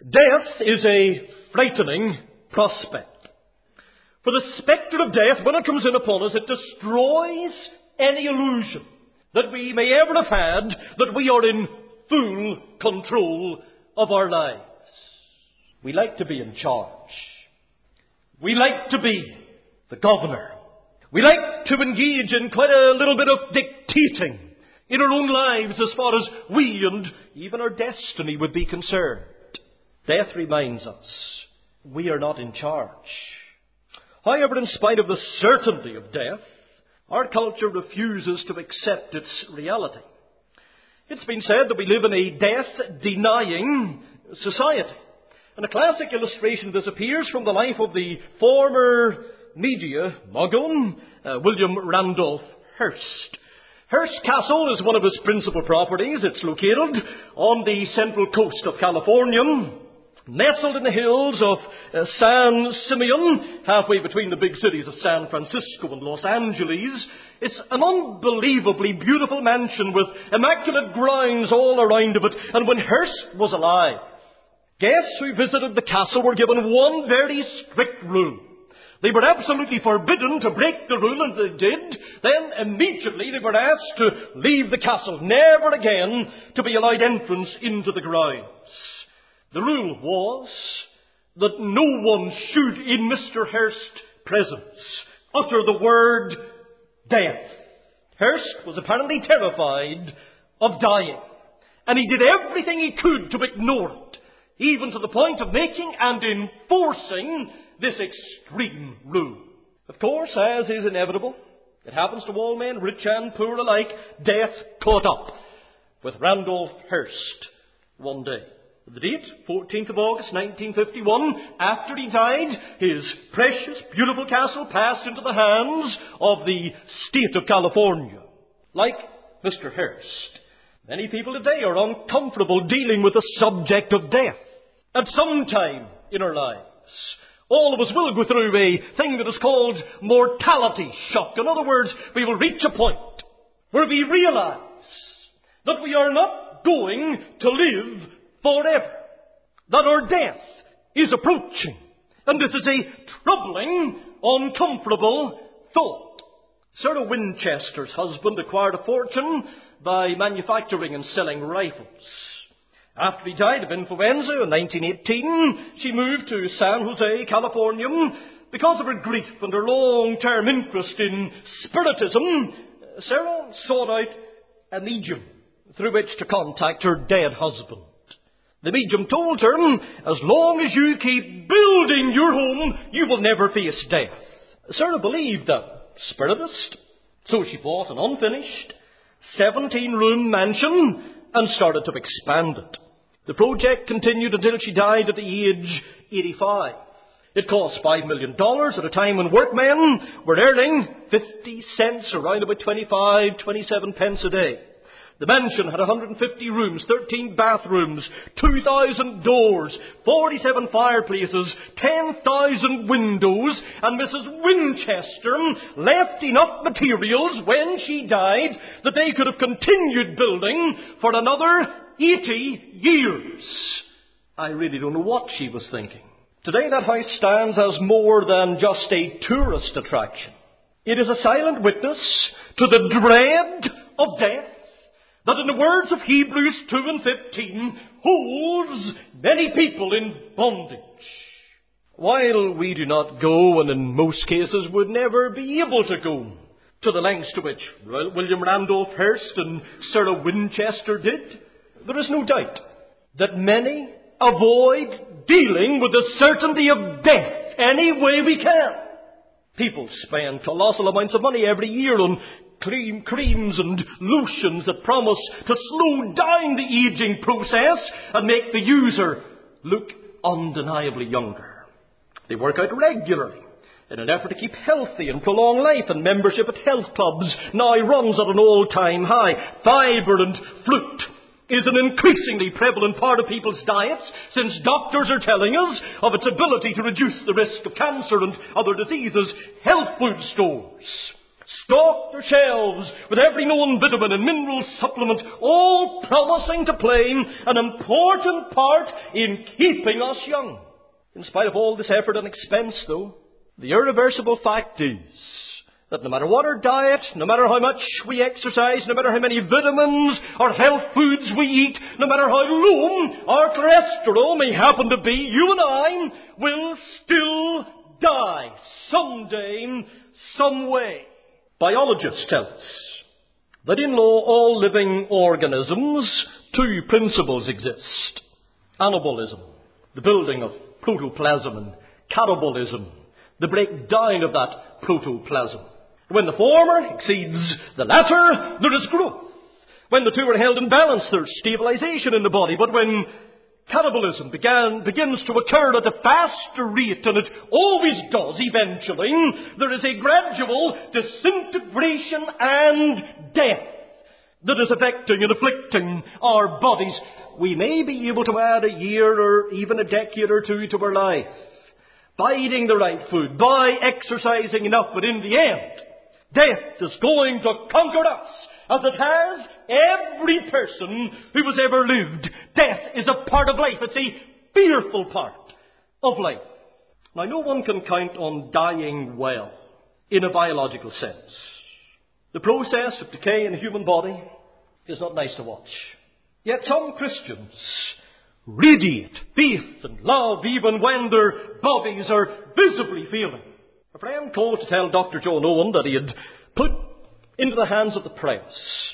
Death is a frightening prospect. For the spectre of death, when it comes in upon us, it destroys any illusion that we may ever have had that we are in full control of our lives. We like to be in charge. We like to be the governor. We like to engage in quite a little bit of dictating in our own lives as far as we and even our destiny would be concerned. Death reminds us we are not in charge. However, in spite of the certainty of death, our culture refuses to accept its reality. It's been said that we live in a death-denying society. And a classic illustration of this appears from the life of the former media mogul, William Randolph Hearst. Hearst Castle is one of his principal properties. It's located on the central coast of California, nestled in the hills of San Simeon, halfway between the big cities of San Francisco and Los Angeles. It's an unbelievably beautiful mansion with immaculate grounds all around of it. And when Hearst was alive, guests who visited the castle were given one very strict rule. They were absolutely forbidden to break the rule, and if they did, then immediately they were asked to leave the castle, never again to be allowed entrance into the grounds. The rule was that no one should, in Mr. Hearst's presence, utter the word death. Hearst was apparently terrified of dying, and he did everything he could to ignore it, even to the point of making and enforcing this extreme rule. Of course, as is inevitable, it happens to all men, rich and poor alike, death caught up with Randolph Hearst one day. The date, 14th of August, 1951, after he died, his precious, beautiful castle passed into the hands of the state of California. Like Mr. Hearst, many people today are uncomfortable dealing with the subject of death. At some time in our lives, all of us will go through a thing that is called mortality shock. In other words, we will reach a point where we realize that we are not going to live forever, that our death is approaching. And this is a troubling, uncomfortable thought. Sarah Winchester's husband acquired a fortune by manufacturing and selling rifles. After he died of influenza in 1918, she moved to San Jose, California. Because of her grief and her long-term interest in spiritism, Sarah sought out a medium through which to contact her dead husband. The medium told her, as long as you keep building your home, you will never face death. Sarah believed that spiritist, so she bought an unfinished 17-room mansion and started to expand it. The project continued until she died at the age 85. It cost $5 million at a time when workmen were earning 50 cents, around about 27 pence a day. The mansion had 150 rooms, 13 bathrooms, 2,000 doors, 47 fireplaces, 10,000 windows, and Mrs. Winchester left enough materials when she died that they could have continued building for another 80 years. I really don't know what she was thinking. Today that house stands as more than just a tourist attraction. It is a silent witness to the dread of death that, in the words of Hebrews 2 and 15, holds many people in bondage. While we do not go, and in most cases would never be able to go, to the lengths to which William Randolph Hearst and Sarah Winchester did, there is no doubt that many avoid dealing with the certainty of death any way we can. People spend colossal amounts of money every year on creams and lotions that promise to slow down the aging process and make the user look undeniably younger. They work out regularly in an effort to keep healthy and prolong life, and membership at health clubs now runs at an all-time high. Fibre and fruit is an increasingly prevalent part of people's diets, since doctors are telling us of its ability to reduce the risk of cancer and other diseases. Health food stores stocked their shelves with every known vitamin and mineral supplement, all promising to play an important part in keeping us young. In spite of all this effort and expense, though, the irreversible fact is that no matter what our diet, no matter how much we exercise, no matter how many vitamins or health foods we eat, no matter how low our cholesterol may happen to be, you and I will still die someday, some way. Biologists tell us that in all living organisms, two principles exist. Anabolism, the building of protoplasm, and catabolism, the breakdown of that protoplasm. When the former exceeds the latter, there is growth. When the two are held in balance, there's stabilization in the body. But when catabolism begins to occur at a faster rate, and it always does eventually, there is a gradual disintegration and death that is affecting and afflicting our bodies. We may be able to add a year or even a decade or two to our life by eating the right food, by exercising enough, but in the end, death is going to conquer us, as it has every person who has ever lived. Death is a part of life. It's a fearful part of life. Now, no one can count on dying well in a biological sense. The process of decay in the human body is not nice to watch. Yet some Christians radiate faith and love even when their bodies are visibly failing. A friend called to tell Dr. John Owen that he had put into the hands of the press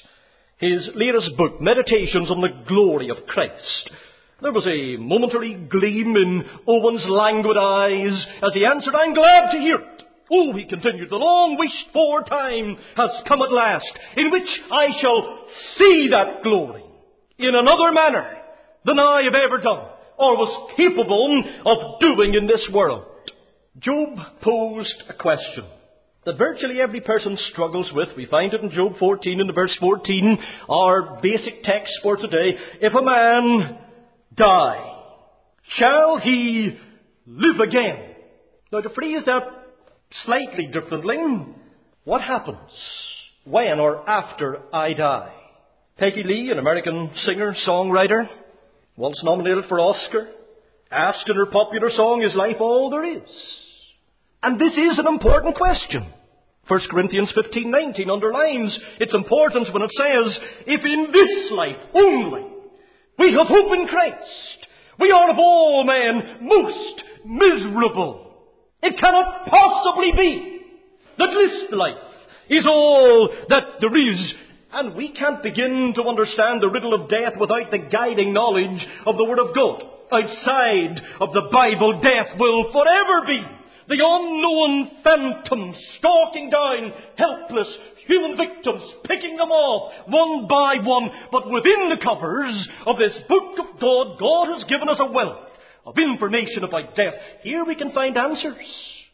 his latest book, Meditations on the Glory of Christ. There was a momentary gleam in Owen's languid eyes as he answered, "I'm glad to hear it. Oh," he continued, "the long-wished-for time has come at last, in which I shall see that glory in another manner than I have ever done, or was capable of doing in this world." Job posed a question that virtually every person struggles with. We find it in Job 14 and verse 14, our basic text for today. If a man die, shall he live again? Now, to phrase that slightly differently, what happens when or after I die? Peggy Lee, an American singer-songwriter, once nominated for Oscar, asked in her popular song, "Is life all there is?" And this is an important question. 1 Corinthians 15:19 underlines its importance when it says, "If in this life only we have hope in Christ, we are of all men most miserable. It cannot possibly be that this life is all that there is." And we can't begin to understand the riddle of death without the guiding knowledge of the Word of God. Outside of the Bible, death will forever be the unknown phantom stalking down helpless human victims, picking them off one by one. But within the covers of this book of God, God has given us a wealth of information about death. Here we can find answers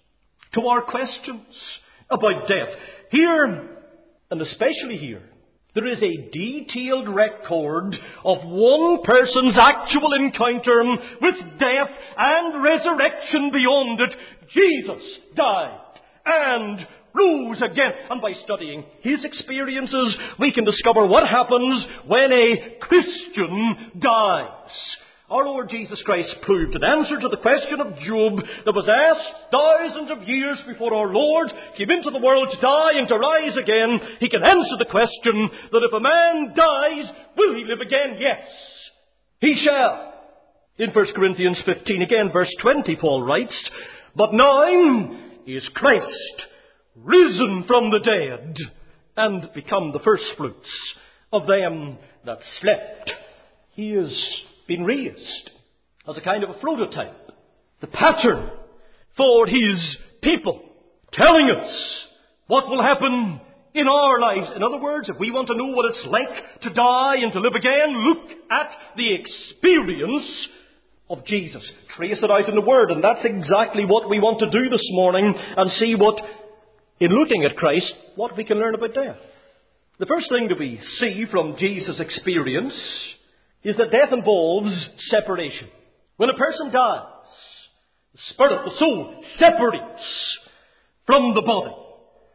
to our questions about death. Here, and especially here, there is a detailed record of one person's actual encounter with death and resurrection beyond it. Jesus died and rose again. And by studying his experiences, we can discover what happens when a Christian dies. Our Lord Jesus Christ proved an answer to the question of Job that was asked thousands of years before our Lord came into the world to die and to rise again. He can answer the question that if a man dies, will he live again? Yes, he shall. In 1 Corinthians 15, again, verse 20, Paul writes, "But now is Christ risen from the dead and become the firstfruits of them that slept." He is been raised as a kind of a prototype, the pattern for his people, telling us what will happen in our lives. In other words, if we want to know what it's like to die and to live again, look at the experience of Jesus. Trace it out in the Word, and that's exactly what we want to do this morning, and see what, in looking at Christ, what we can learn about death. The first thing that we see from Jesus' experience is that death involves separation. When a person dies, the spirit, the soul, separates from the body.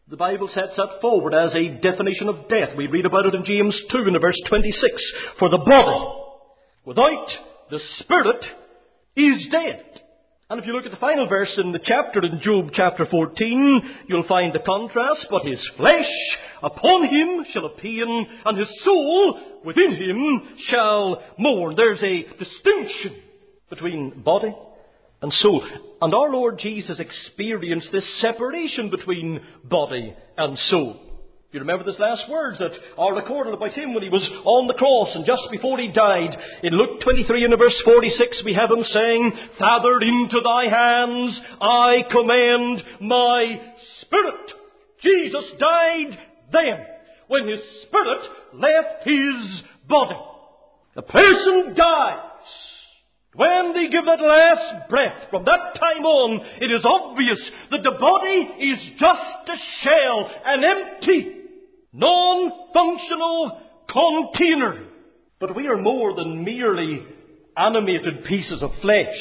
The Bible sets that forward as a definition of death. We read about it in James 2 in verse 26. For the body without the spirit is dead. And if you look at the final verse in the chapter, in Job chapter 14, you'll find the contrast. But his flesh upon him shall have pain, and his soul within him shall mourn. There's a distinction between body and soul. And our Lord Jesus experienced this separation between body and soul. You remember these last words that are recorded about him when he was on the cross and just before he died. In Luke 23 and verse 46 we have him saying, Father, into thy hands I commend my spirit. Jesus died then, when his spirit left his body. A person dies when they give that last breath. From that time on, it is obvious that the body is just a shell, an empty, non-functional container. But we are more than merely animated pieces of flesh.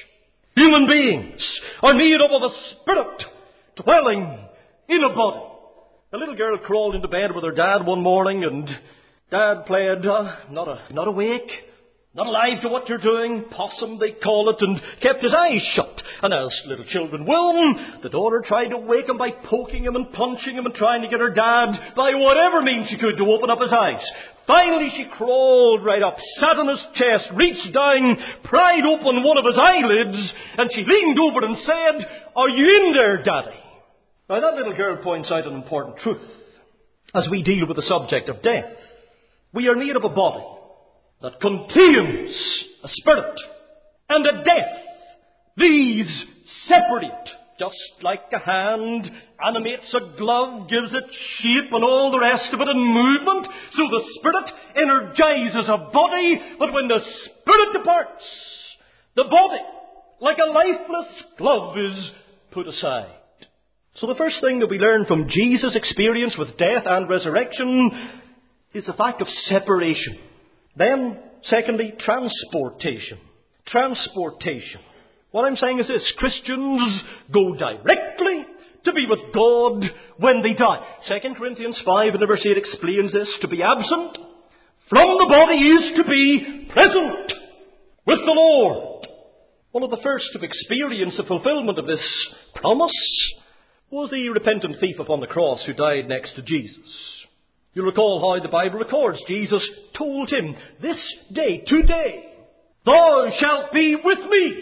Human beings are made up of a spirit dwelling in a body. A little girl crawled into bed with her dad one morning, and Dad played not awake, not alive to what you're doing, possum they call it, and kept his eyes shut. And as little children will, the daughter tried to wake him by poking him and punching him and trying to get her dad, by whatever means she could, to open up his eyes. Finally she crawled right up, sat on his chest, reached down, pried open one of his eyelids, and she leaned over and said, Are you in there, Daddy? Now that little girl points out an important truth as we deal with the subject of death. We are made of a body that contains a spirit and a death. These separate, just like a hand animates a glove, gives it shape and all the rest of it and movement. So the spirit energizes a body, but when the spirit departs, the body, like a lifeless glove, is put aside. So the first thing that we learn from Jesus' experience with death and resurrection is the fact of separation. Then, secondly, transportation. Transportation. What I'm saying is this: Christians go directly to be with God when they die. 2 Corinthians 5 and verse 8 explains this. To be absent from the body is to be present with the Lord. One of the first to experience the fulfillment of this promise was the repentant thief upon the cross who died next to Jesus. You recall how the Bible records Jesus told him, This day, today, thou shalt be with me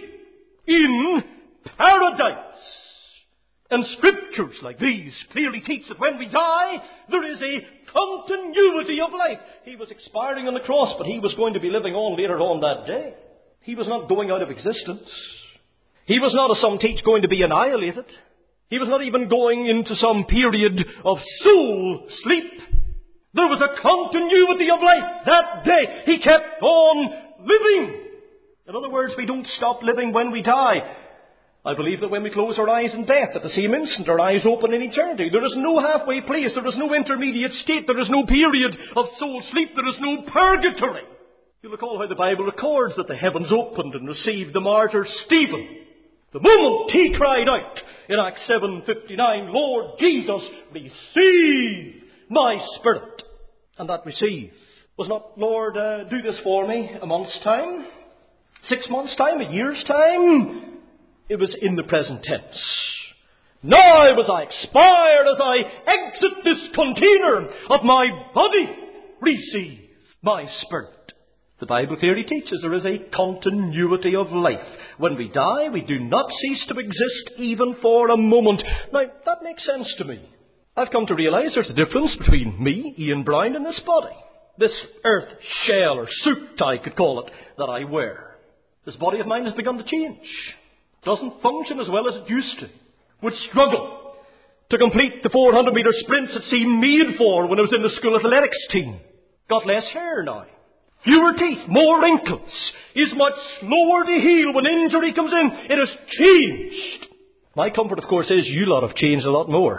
in paradise. And scriptures like these clearly teach that when we die, there is a continuity of life. He was expiring on the cross, but he was going to be living on later on that day. He was not going out of existence. He was not, as some teach, going to be annihilated. He was not even going into some period of soul sleep. There was a continuity of life that day. He kept on living. In other words, we don't stop living when we die. I believe that when we close our eyes in death, at the same instant our eyes open in eternity. There is no halfway place. There is no intermediate state. There is no period of soul sleep. There is no purgatory. You recall how the Bible records that the heavens opened and received the martyr Stephen. The moment he cried out in Acts 7:59, Lord Jesus, receive my spirit. And that receive was not, Lord, do this for me a month's time, 6 months' time, a year's time. It was in the present tense. Now as I expire, as I exit this container of my body, receive my spirit. The Bible clearly teaches there is a continuity of life. When we die, we do not cease to exist even for a moment. Now, that makes sense to me. I've come to realize there's a difference between me, Ian Brown, and this body. This earth shell or suit, I could call it, that I wear. This body of mine has begun to change. It doesn't function as well as it used to. Would struggle to complete the 400-metre sprints it seemed made for when I was in the school athletics team. Got less hair now. Fewer teeth, more wrinkles. Is much slower to heal when injury comes in. It has changed. My comfort, of course, is you lot have changed a lot more.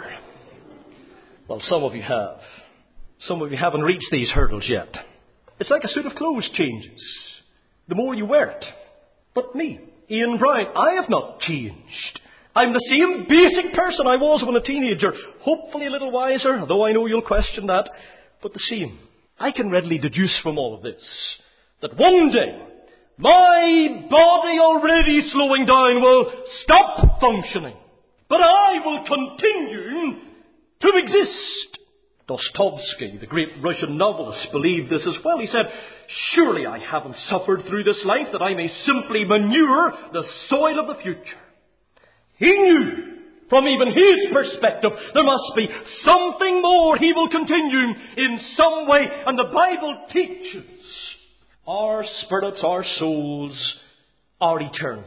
Well, some of you have. Some of you haven't reached these hurdles yet. It's like a suit of clothes changes the more you wear it. But me, Ian Brown, I have not changed. I'm the same basic person I was when a teenager. Hopefully a little wiser, though I know you'll question that, but the same. I can readily deduce from all of this that one day my body, already slowing down, will stop functioning, but I will continue to exist. Dostoevsky, the great Russian novelist, believed this as well. He said, surely I haven't suffered through this life that I may simply manure the soil of the future. He knew, from even his perspective, there must be something more. He will continue in some way. And the Bible teaches our spirits, our souls, are eternal.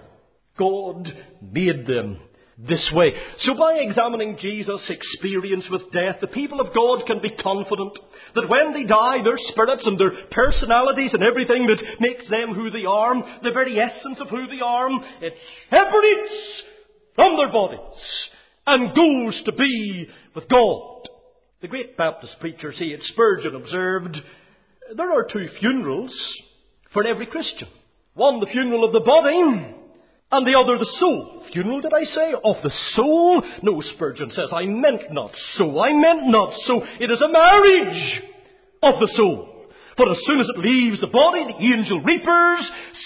God made them this way. So by examining Jesus' experience with death, the people of God can be confident that when they die, their spirits and their personalities and everything that makes them who they are, the very essence of who they are, it separates from their bodies and goes to be with God. The great Baptist preacher C.H. Spurgeon observed, there are two funerals for every Christian. One, the funeral of the body, and the other, the soul. Funeral, did I say? Of the soul? No, Spurgeon says, I meant not so. I meant not so. It is a marriage of the soul. For as soon as it leaves the body, the angel reapers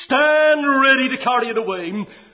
stand ready to carry it away.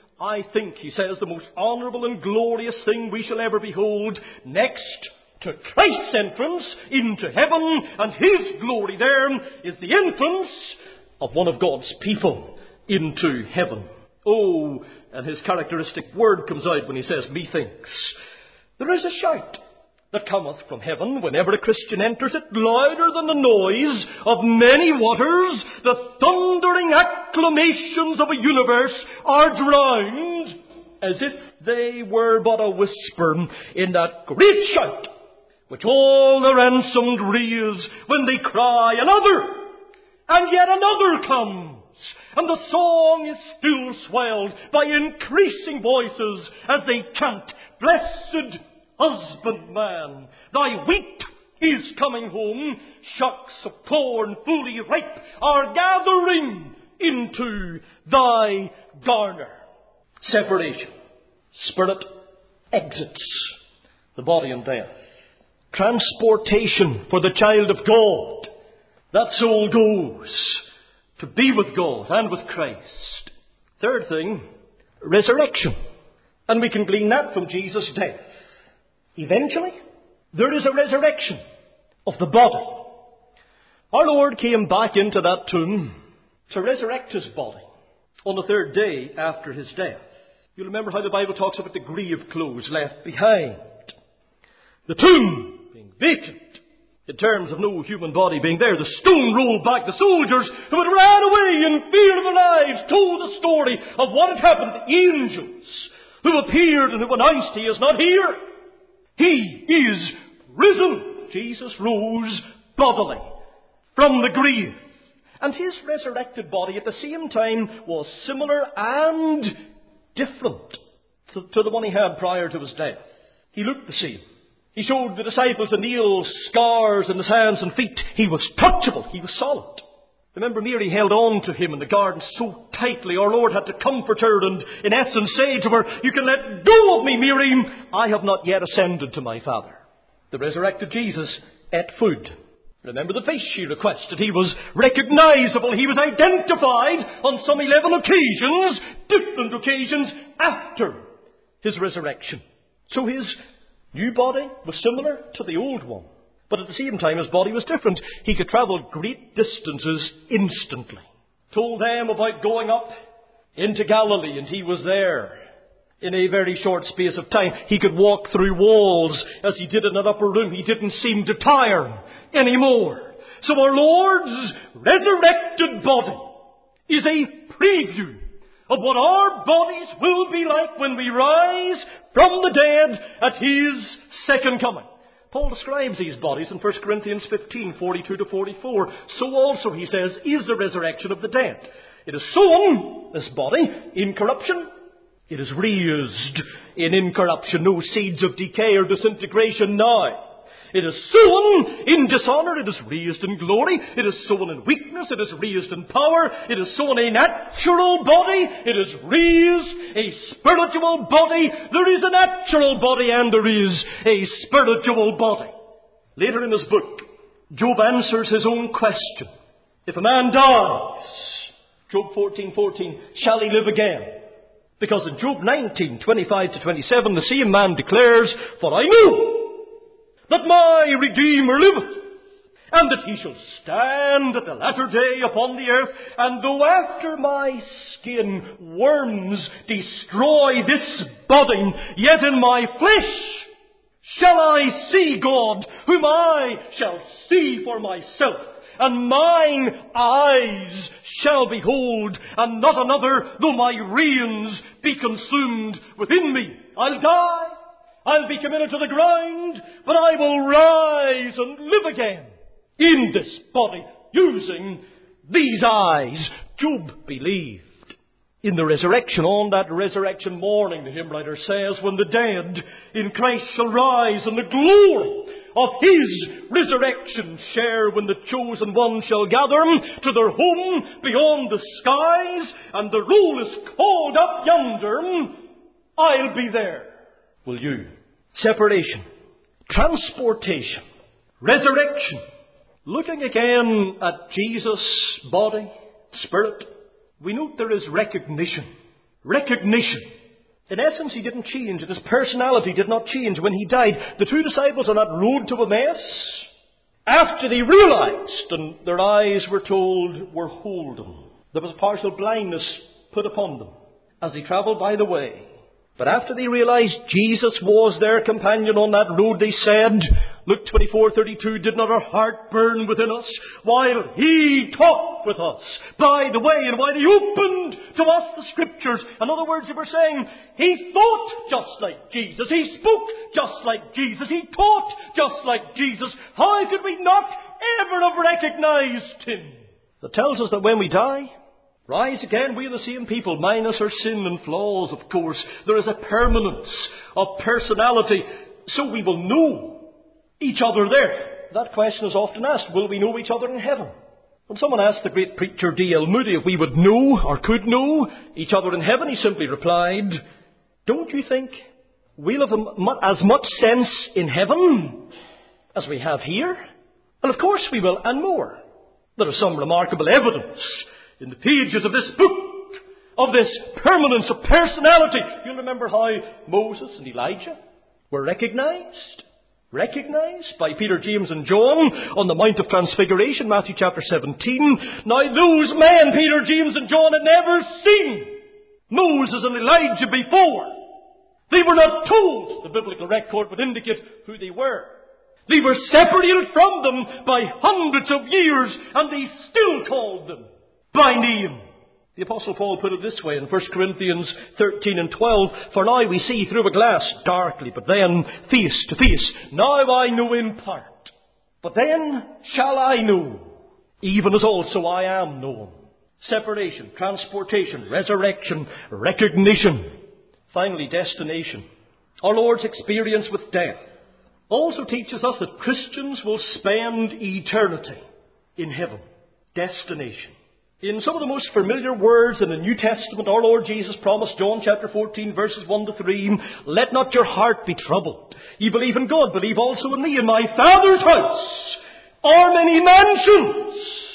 I think, he says, the most honourable and glorious thing we shall ever behold, next to Christ's entrance into heaven and his glory there, is the entrance of one of God's people into heaven. Oh, and his characteristic word comes out when he says, methinks. There is a shout that cometh from heaven whenever a Christian enters it, louder than the noise of many waters. The thundering acclamations of a universe are drowned as if they were but a whisper in that great shout which all the ransomed raise when they cry, another, and yet another comes. And the song is still swelled by increasing voices as they chant, blessed husbandman, thy wheat is coming home, shocks of corn fully ripe are gathering into thy garner. Separation. Spirit exits the body in death. Transportation for the child of God. That soul goes to be with God and with Christ. Third thing, resurrection. And we can glean that from Jesus' death. Eventually, there is a resurrection of the body. Our Lord came back into that tomb to resurrect his body on the third day after his death. You'll remember how the Bible talks about the grave clothes left behind. The tomb being vacant. In terms of no human body being there, the stone rolled back. The soldiers who had ran away in fear of their lives told the story of what had happened. The angels who appeared and who announced, he is not here. He is risen. Jesus rose bodily from the grave. And his resurrected body at the same time was similar and different to the one he had prior to his death. He looked the same. He showed the disciples the nail scars in his hands and feet. He was touchable. He was solid. Remember, Mary held on to him in the garden so tightly. Our Lord had to comfort her and, in essence, say to her, you can let go of me, Mary. I have not yet ascended to my Father. The resurrected Jesus ate food. Remember the fish she requested. He was recognizable. He was identified on some 11 occasions, different occasions, after his resurrection. So his new body was similar to the old one. But at the same time, his body was different. He could travel great distances instantly. Told them about going up into Galilee, and he was there in a very short space of time. He could walk through walls as he did in that upper room. He didn't seem to tire anymore. So our Lord's resurrected body is a preview of what our bodies will be like when we rise from the dead at his second coming. Paul describes these bodies in 1 Corinthians 15, 42 to 44. So also, he says, is the resurrection of the dead. It is sown, this body, in corruption. It is raised in incorruption. No seeds of decay or disintegration now. It is sown in dishonor, it is raised in glory. It is sown in weakness, it is raised in power. It is sown a natural body, it is raised a spiritual body. There is a natural body and there is a spiritual body. Later in his book, Job answers his own question. If a man dies, Job 14:14, shall he live again? Because in Job 19:25-27, the same man declares, for I know that my Redeemer liveth, and that he shall stand at the latter day upon the earth, and though after my skin worms destroy this body, yet in my flesh shall I see God, whom I shall see for myself, and mine eyes shall behold, and not another, though my reins be consumed within me. I'll die, I'll be committed to the ground, but I will rise and live again in this body, using these eyes. Job believed in the resurrection. On that resurrection morning, the hymn writer says, when the dead in Christ shall rise, and the glory of His resurrection share, when the chosen one shall gather to their home beyond the skies, and the roll is called up yonder, I'll be there. Will you? Separation, transportation, resurrection. Looking again at Jesus' body, spirit, we note there is recognition. Recognition. In essence, He didn't change, and His personality did not change when He died. The two disciples on that road to Emmaus, after they realized, and their eyes were told were holden, there was partial blindness put upon them as they travelled by the way. But after they realized Jesus was their companion on that road, they said, Luke 24:32, did not our heart burn within us while He talked with us by the way, and while He opened to us the Scriptures? In other words, they were saying, He thought just like Jesus, He spoke just like Jesus, He taught just like Jesus. How could we not ever have recognized Him? That tells us that when we die, rise again, we are the same people, minus our sin and flaws, of course. There is a permanence of personality, so we will know each other there. That question is often asked, will we know each other in heaven? When someone asked the great preacher D.L. Moody if we would know or could know each other in heaven, he simply replied, don't you think we'll have as much sense in heaven as we have here? And of course we will, and more. There is some remarkable evidence in the pages of this book of this permanence of personality. You'll remember how Moses and Elijah were recognized by Peter, James and John on the Mount of Transfiguration, Matthew chapter 17. Now those men, Peter, James and John, had never seen Moses and Elijah before. They were not told. The biblical record would indicate who they were. They were separated from them by hundreds of years, and they still called them by name. The Apostle Paul put it this way in 1 Corinthians 13 and 12, for now we see through a glass darkly, but then face to face. Now I know in part, but then shall I know, even as also I am known. Separation, transportation, resurrection, recognition. Finally, destination. Our Lord's experience with death also teaches us that Christians will spend eternity in heaven. Destination. In some of the most familiar words in the New Testament, our Lord Jesus promised, John chapter 14, verses 1 to 3, let not your heart be troubled. Ye believe in God, believe also in me. In my Father's house are many mansions.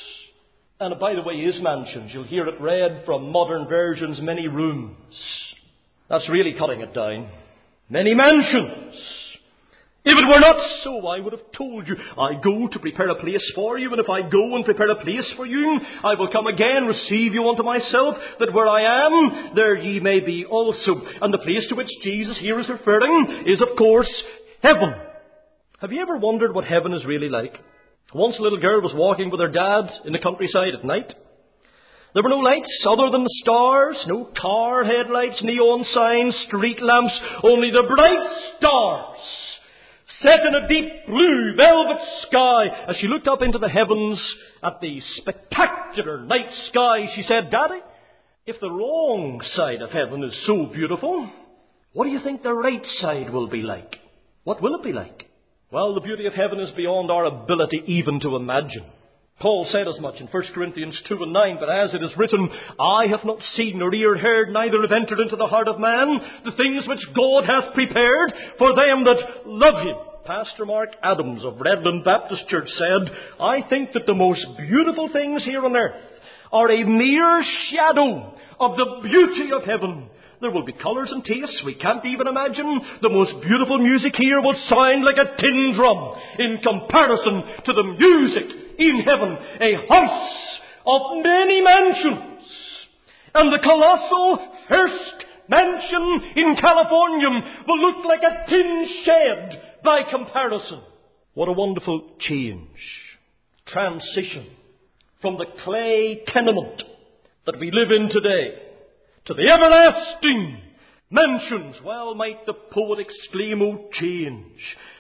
And by the way, His mansions, you'll hear it read from modern versions, many rooms. That's really cutting it down. Many mansions. If it were not so, I would have told you, I go to prepare a place for you, and if I go and prepare a place for you, I will come again, receive you unto myself, that where I am, there ye may be also. And the place to which Jesus here is referring is, of course, heaven. Have you ever wondered what heaven is really like? Once a little girl was walking with her dad in the countryside at night. There were no lights other than the stars, no car headlights, neon signs, street lamps, only the bright stars set in a deep blue velvet sky. As she looked up into the heavens at the spectacular night sky, she said, Daddy, if the wrong side of heaven is so beautiful, what do you think the right side will be like? What will it be like? Well, the beauty of heaven is beyond our ability even to imagine. Paul said as much in 1 Corinthians 2:9, but as it is written, eye hath not seen nor ear heard, neither have entered into the heart of man the things which God hath prepared for them that love him. Pastor Mark Adams of Redland Baptist Church said, I think that the most beautiful things here on earth are a mere shadow of the beauty of heaven. There will be colours and tastes we can't even imagine. The most beautiful music here will sound like a tin drum in comparison to the music in heaven. A house of many mansions. And the colossal first mansion in California will look like a tin shed by comparison. What a wonderful change. Transition from the clay tenement that we live in today to the everlasting mansions. Well might the poet exclaim, O change,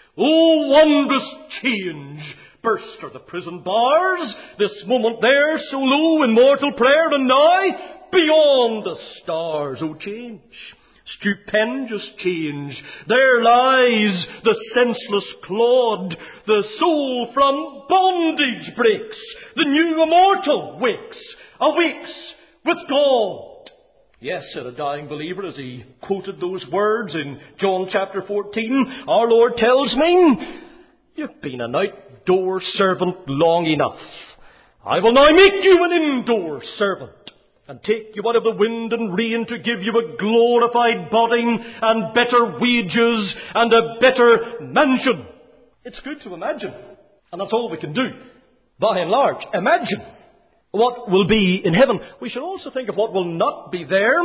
O wondrous change. Burst are the prison bars, this moment there so low in mortal prayer, and now beyond the stars, O change. Stupendous change. There lies the senseless clod. The soul from bondage breaks. The new immortal awakes with God. Yes, said a dying believer as he quoted those words in John chapter 14, our Lord tells me, you've been an outdoor servant long enough. I will now make you an indoor servant and take you out of the wind and rain to give you a glorified body and better wages and a better mansion. It's good to imagine, and that's all we can do. By and large, imagine what will be in heaven. We should also think of what will not be there.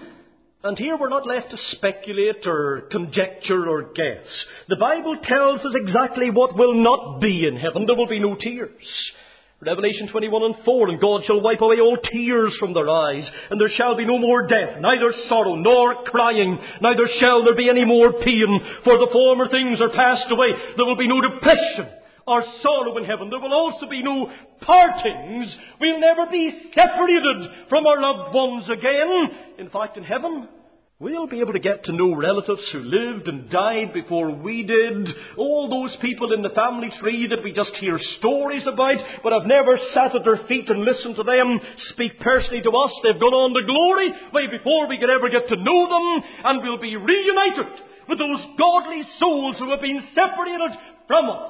And here we're not left to speculate or conjecture or guess. The Bible tells us exactly what will not be in heaven. There will be no tears. Revelation 21:4, and God shall wipe away all tears from their eyes, and there shall be no more death, neither sorrow nor crying, neither shall there be any more pain, for the former things are passed away. There will be no depression or sorrow in heaven. There will also be no partings. We'll never be separated from our loved ones again. In fact, in heaven, we'll be able to get to know relatives who lived and died before we did. All those people in the family tree that we just hear stories about, but have never sat at their feet and listened to them speak personally to us. They've gone on to glory way before we could ever get to know them, and we'll be reunited with those godly souls who have been separated from us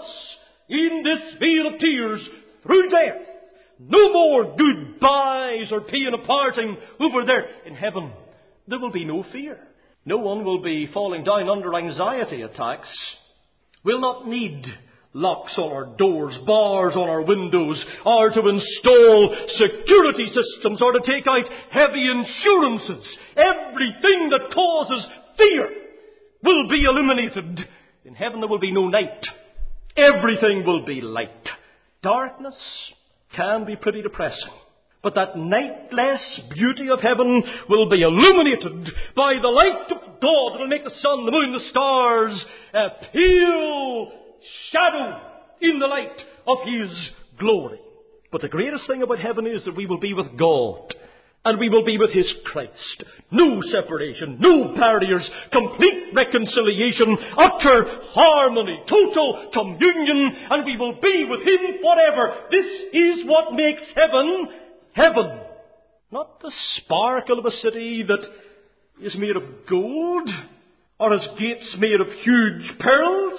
in this vale of tears through death. No more goodbyes or pain of parting over there. In heaven, there will be no fear. No one will be falling down under anxiety attacks. We'll not need locks on our doors, bars on our windows, or to install security systems, or to take out heavy insurances. Everything that causes fear will be eliminated. In heaven there will be no night. Everything will be light. Darkness can be pretty depressing. But that nightless beauty of heaven will be illuminated by the light of God. It will make the sun, the moon, the stars a pale shadow in the light of His glory. But the greatest thing about heaven is that we will be with God. And we will be with His Christ. No separation, no barriers, complete reconciliation, utter harmony, total communion, and we will be with Him forever. This is what makes heaven heaven. Not the sparkle of a city that is made of gold, or has gates made of huge pearls.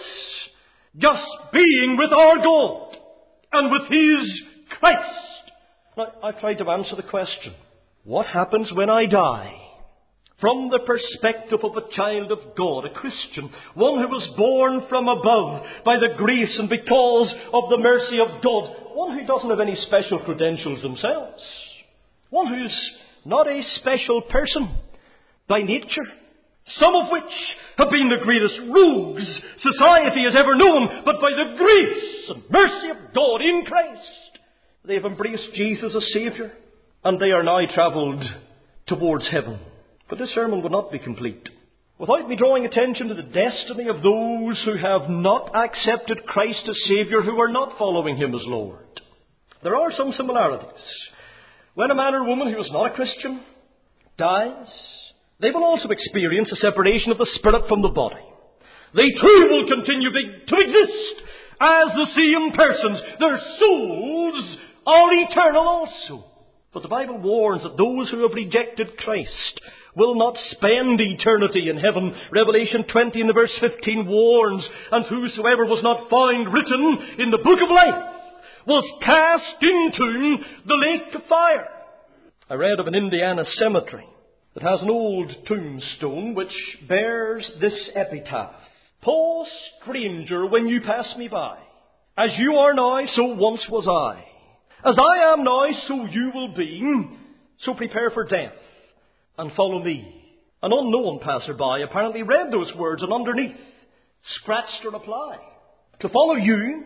Just being with our God and with His Christ. Now, I've tried to answer the question, what happens when I die? From the perspective of a child of God, a Christian, one who was born from above by the grace and because of the mercy of God, one who doesn't have any special credentials themselves, one who's not a special person by nature, some of which have been the greatest rogues society has ever known, but by the grace and mercy of God in Christ, they have embraced Jesus as Saviour, and they are now travelled towards heaven. But this sermon would not be complete without me drawing attention to the destiny of those who have not accepted Christ as Saviour, who are not following Him as Lord. There are some similarities. When a man or woman who is not a Christian dies, they will also experience a separation of the spirit from the body. They too will continue to exist as the same persons. Their souls are eternal also. But the Bible warns that those who have rejected Christ will not spend eternity in heaven. Revelation 20 in the verse 15 warns, and whosoever was not found written in the book of life was cast into the lake of fire. I read of an Indiana cemetery that has an old tombstone which bears this epitaph: "Pause, stranger, when you pass me by. As you are now, so once was I. As I am now, so you will be. So prepare for death and follow me." An unknown passerby apparently read those words and underneath scratched a reply: "To follow you,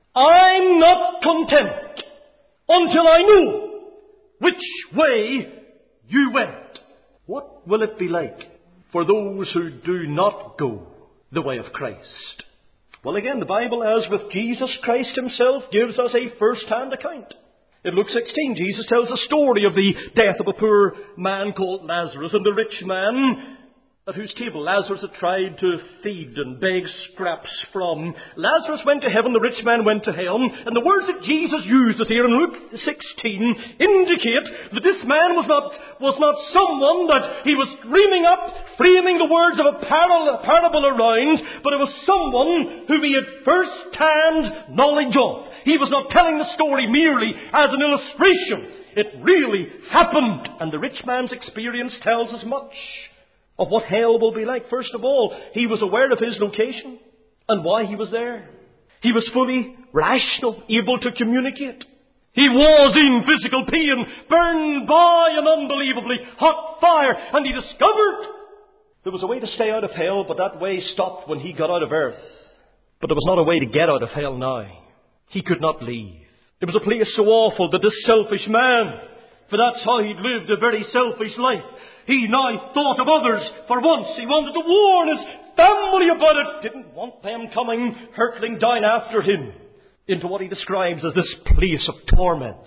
I'm not content until I know which way you went." What will it be like for those who do not go the way of Christ? Well, again, the Bible, as with Jesus Christ himself, gives us a first-hand account. In Luke 16, Jesus tells a story of the death of a poor man called Lazarus, and the rich man at whose table Lazarus had tried to feed and beg scraps from. Lazarus went to heaven, the rich man went to hell. And the words that Jesus uses here in Luke 16 indicate that this man was not someone that he was dreaming up, framing the words of a parable around, but it was someone whom he had first-hand knowledge of. He was not telling the story merely as an illustration. It really happened, and the rich man's experience tells us much of what hell will be like. First of all, he was aware of his location and why he was there. He was fully rational, able to communicate. He was in physical pain, burned by an unbelievably hot fire, and he discovered there was a way to stay out of hell, but that way stopped when he got out of earth. But there was not a way to get out of hell now. He could not leave. It was a place so awful that this selfish man, for that's how he'd lived, a very selfish life, he now thought of others for once. He wanted to warn his family about it. Didn't want them coming hurtling down after him into what he describes as this place of torments.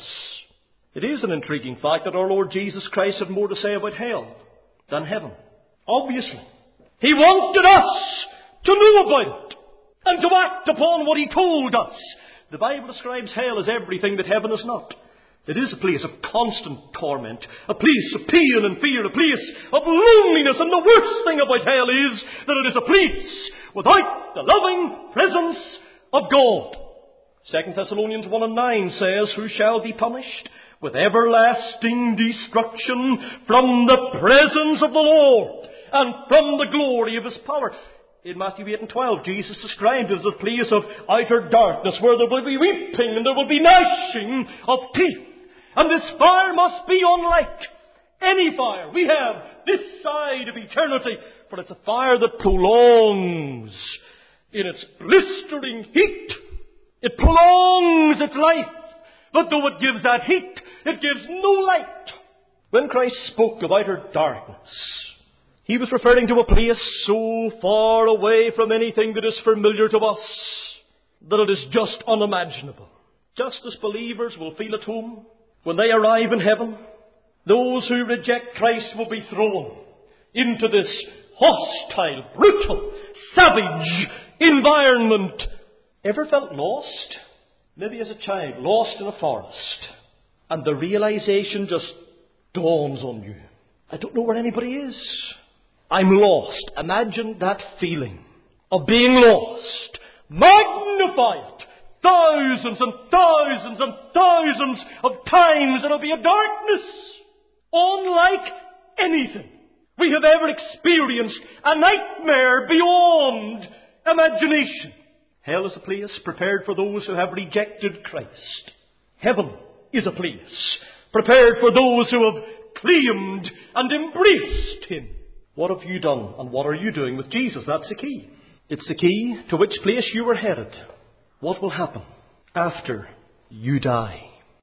It is an intriguing fact that our Lord Jesus Christ had more to say about hell than heaven. Obviously, he wanted us to know about it and to act upon what he told us. The Bible describes hell as everything that heaven is not. It is a place of constant torment, a place of pain and fear, a place of loneliness. And the worst thing about hell is that it is a place without the loving presence of God. 2 Thessalonians 1 and 9 says, "Who shall be punished with everlasting destruction from the presence of the Lord and from the glory of his power." In Matthew 8 and 12, Jesus described it as a place of outer darkness where there will be weeping and there will be gnashing of teeth. And this fire must be unlike any fire we have this side of eternity, for it's a fire that prolongs in its blistering heat. It prolongs its life, but though it gives that heat, it gives no light. When Christ spoke of outer darkness, he was referring to a place so far away from anything that is familiar to us that it is just unimaginable. Just as believers will feel at home when they arrive in heaven, those who reject Christ will be thrown into this hostile, brutal, savage environment. Ever felt lost? Maybe as a child, lost in a forest, and the realization just dawns on you. I don't know where anybody is. I'm lost. Imagine that feeling of being lost. Magnify it. Thousands and thousands and thousands of times. It'll be a darkness unlike anything we have ever experienced. A nightmare beyond imagination. Hell is a place prepared for those who have rejected Christ. Heaven is a place prepared for those who have claimed and embraced him. What have you done and what are you doing with Jesus? That's the key. It's the key to which place you are headed. What will happen after you die?